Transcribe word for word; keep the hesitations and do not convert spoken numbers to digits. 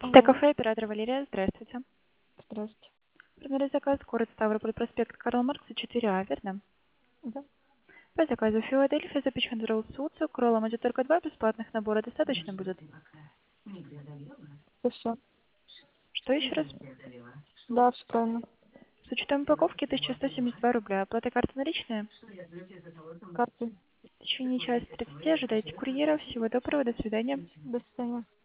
Т-кафе, оператор Валерия, здравствуйте. Здравствуйте. Приняли заказ, город Ставрополь, проспект Карла Маркса, четыре А, верно? Да. По заказу Филадельфия, запечен ролл с уцу, кроллом идет только два бесплатных набора, достаточно будет? Это все. Что еще раз? Да, все правильно. С учетом упаковки тысяча сто семьдесят два рубля, оплата карты наличная? Карты. В течение часа тридцати ожидайте курьера, всего доброго, до свидания. До свидания.